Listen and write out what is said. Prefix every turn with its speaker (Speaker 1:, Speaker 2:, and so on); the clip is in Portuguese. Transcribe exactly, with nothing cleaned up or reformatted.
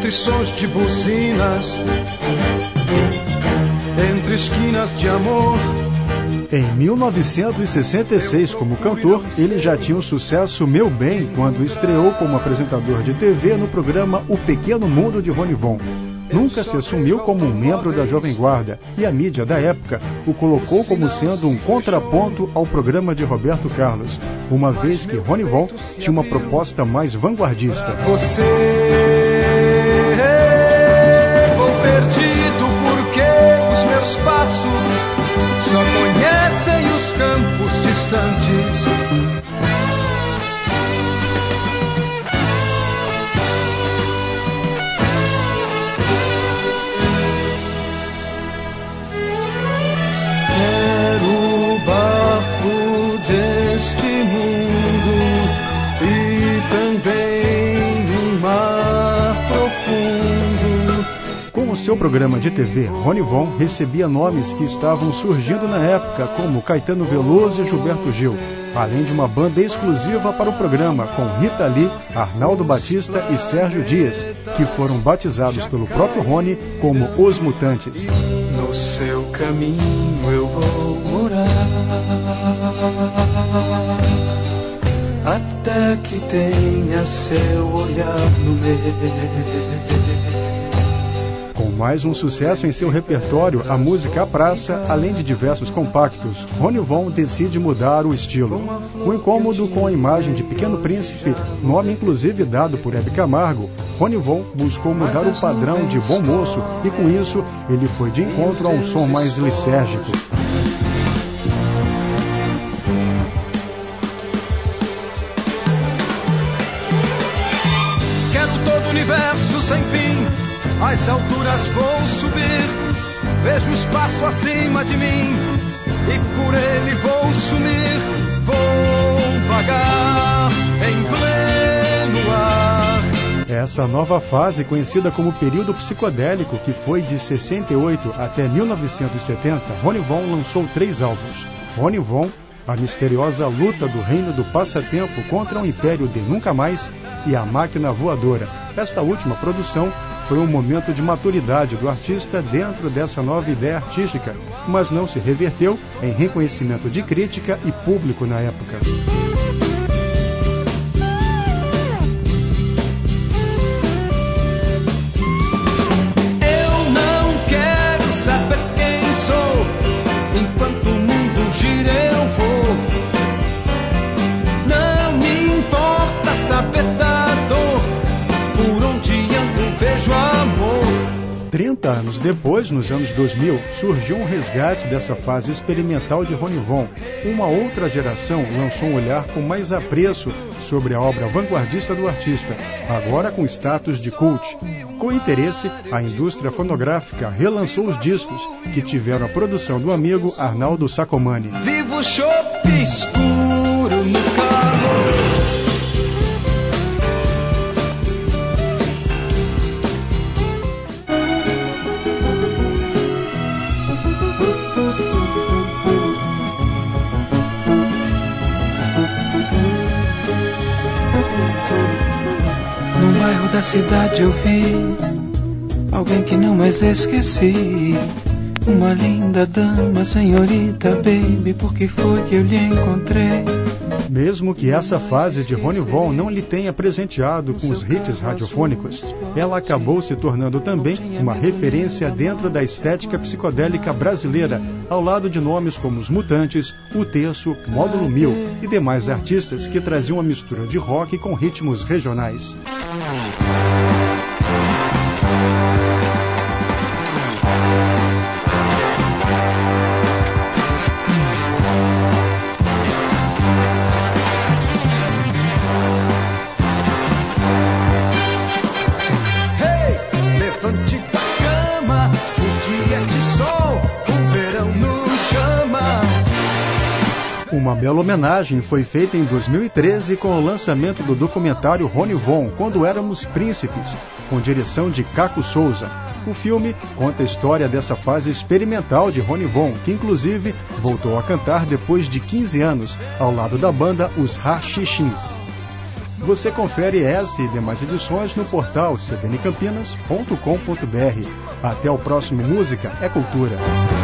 Speaker 1: entre sons de buzinas, entre esquinas de amor.
Speaker 2: Em mil novecentos e sessenta e seis, como cantor, ele já tinha o sucesso Meu Bem quando estreou como apresentador de T V no programa O Pequeno Mundo de Ronivon. Nunca se assumiu como um membro da Jovem Guarda e a mídia da época o colocou como sendo um contraponto ao programa de Roberto Carlos, uma vez que Ronivon tinha uma proposta mais vanguardista.
Speaker 1: Você, vou perdido porque os meus passos só conhecem os campos distantes. Quero o barco deste mundo e também um mar profundo.
Speaker 2: Com o seu programa de T V, Ronivon recebia nomes que estavam surgindo na época, como Caetano Veloso e Gilberto Gil, além de uma banda exclusiva para o programa, com Rita Lee, Arnaldo Batista e Sérgio Dias, que foram batizados pelo próprio Rony como Os Mutantes.
Speaker 1: No seu caminho eu vou morar, até que tenha seu olhar no meu.
Speaker 2: Com mais um sucesso em seu repertório, a música A Praça, além de diversos compactos, Ronivon decide mudar o estilo. O incômodo com a imagem de Pequeno Príncipe, nome inclusive dado por Hebe Camargo, Ronivon buscou mudar o padrão de bom moço e com isso ele foi de encontro a um som mais lisérgico.
Speaker 1: Quero todo o universo sem fim, às alturas vou subir, vejo o espaço acima de mim e por ele vou sumir, vou vagar em pleno ar.
Speaker 2: Essa nova fase, conhecida como período psicodélico, que foi de sessenta e oito até mil novecentos e setenta, Ronivon lançou três álbuns. Ronivon, a misteriosa luta do reino do passatempo contra o império de Nunca Mais e a máquina voadora. Esta última produção foi um momento de maturidade do artista dentro dessa nova ideia artística, mas não se reverteu em reconhecimento de crítica e público na época.
Speaker 1: Eu não quero saber quem sou, enquanto o mundo gira eu vou. Não me importa saber da dor, por onde ando vejo amor.
Speaker 2: trinta anos depois, nos anos dois mil, surgiu um resgate dessa fase experimental de Ronivon. Uma outra geração lançou um olhar com mais apreço sobre a obra vanguardista do artista, agora com status de cult. Com interesse, a indústria fonográfica relançou os discos, que tiveram a produção do amigo Arnaldo Sacomani.
Speaker 1: Vivo chope escuro no carro.
Speaker 3: No bairro da cidade eu vi alguém que não mais esqueci. Uma linda dama, senhorita, baby, por que foi que eu lhe encontrei?
Speaker 2: Mesmo que essa fase de Ronivon não lhe tenha presenteado com os hits radiofônicos, ela acabou se tornando também uma referência dentro da estética psicodélica brasileira, ao lado de nomes como Os Mutantes, O Terço, Módulo Mil e demais artistas que traziam uma mistura de rock com ritmos regionais. Uma bela homenagem foi feita em dois mil e treze com o lançamento do documentário Ronivon, Quando Éramos Príncipes, com direção de Caco Souza. O filme conta a história dessa fase experimental de Ronivon, que inclusive voltou a cantar depois de quinze anos, ao lado da banda Os Rachixins. Você confere essa e demais edições no portal c b n campinas ponto com ponto b r. Até o próximo Música é Cultura.